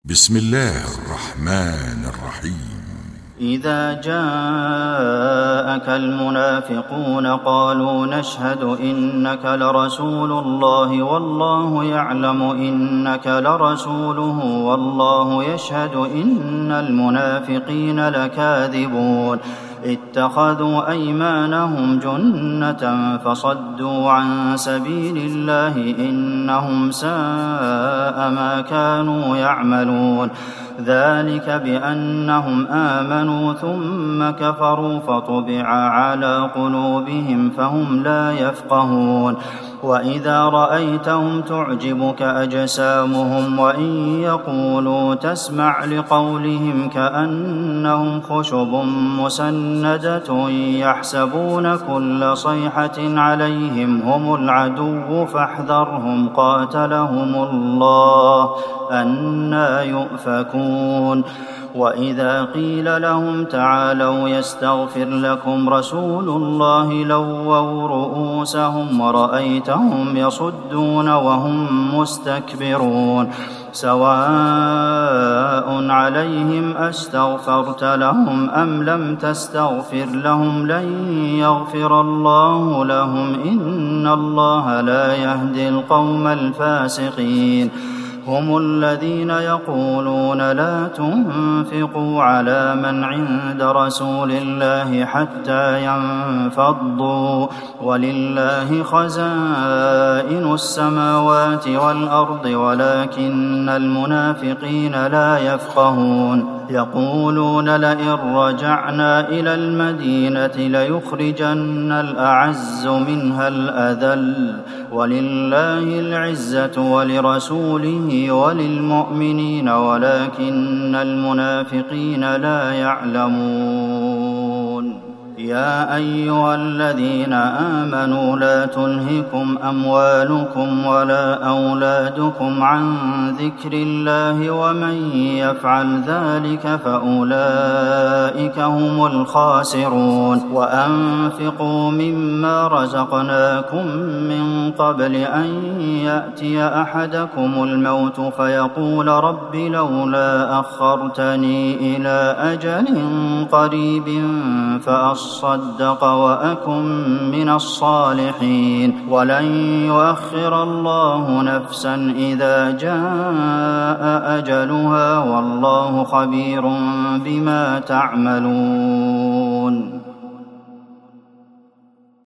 بسم الله الرحمن الرحيم. إذا جاءك المنافقون قالوا نشهد إنك لرسول الله والله يعلم إنك لرسوله والله يشهد إن المنافقين لكاذبون اتخذوا أيمانهم جنة فصدوا عن سبيل الله إنهم ساء ما كانوا يعملون ذلك بأنهم آمنوا ثم كفروا فطبع على قلوبهم فهم لا يفقهون وإذا رأيتهم تعجبك أجسامهم وإن يقولوا تسمع لقولهم كأنهم خشب مسندة يحسبون كل صيحة عليهم هم العدو فاحذرهم قاتلهم الله أنى يؤفكون وإذا قيل لهم تعالوا يستغفر لكم رسول الله لووا رؤوسهم ورأيتهم يصدون وهم مستكبرون سواء عليهم أستغفرت لهم أم لم تستغفر لهم لن يغفر الله لهم إن الله لا يهدي القوم الفاسقين هم الذين يقولون لا تنفقوا على من عند رسول الله حتى ينفضوا ولله خزائن السماوات والأرض ولكن المنافقين لا يفقهون يقولون لئن رجعنا إلى المدينة ليخرجن الأعز منها الأذل ولله العزة ولرسوله وللمؤمنين ولكن المنافقين لا يعلمون يا أيها الذين آمنوا لا تلهكم أموالكم ولا أولادكم عن ذكر الله ومن يفعل ذلك فأولئك هم الخاسرون وأنفقوا مما رزقناكم من قبل أن يأتي أحدكم الموت فيقول رب لولا أخرتني إلى أجل قريب فأصدق وأكن من الصالحين ولن يؤخر الله نفسا إذا جاء أجلها والله خبير بما تعملون.